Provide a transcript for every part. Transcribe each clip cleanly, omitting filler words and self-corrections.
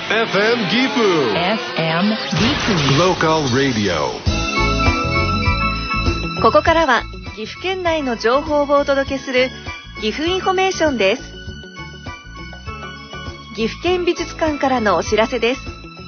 FM Gifu FM Gifu Local Radio。 ここからは岐阜県内の情報をお届けする岐阜インフォメーションです。岐阜県美術館からのお知らせです。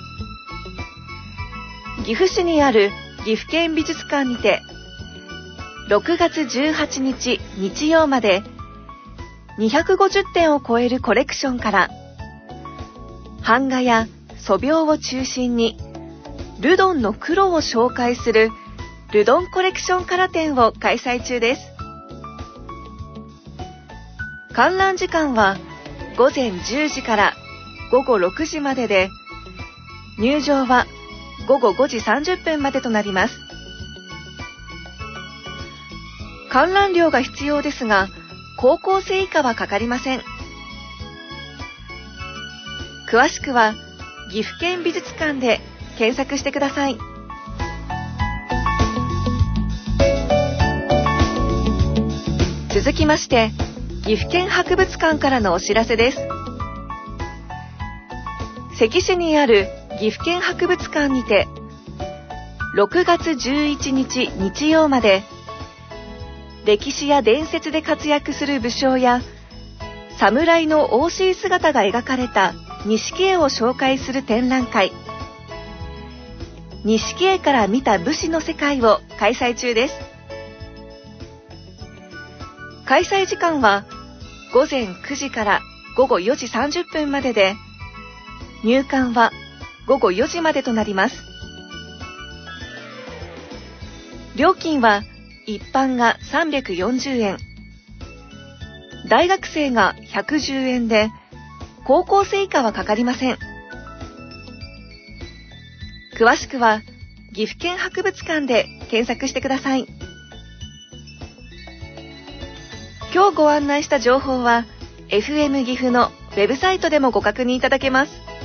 岐阜市にある岐阜県美術館にて6月18日日曜まで250点を超えるコレクションから版画や素描を中心にルドンの黒を紹介するルドンコレクションカラ展を開催中です。観覧時間は午前10時から午後6時までで、入場は午後5時30分までとなります。観覧料が必要ですが、高校生以下はかかりません。詳しくは岐阜県美術館で検索してください。続きまして、岐阜県博物館からのお知らせです。関市にある岐阜県博物館にて6月11日日曜まで歴史や伝説で活躍する武将や侍の王子姿が描かれた錦絵を紹介する展覧会、錦絵から見た武士の世界を開催中です。開催時間は午前9時から午後4時30分までで、入館は午後4時までとなります。料金は一般が340円、大学生が110円で、高校生以下はかかりません。詳しくは岐阜県博物館で検索してください。今日ご案内した情報は FM 岐阜のウェブサイトでもご確認いただけます。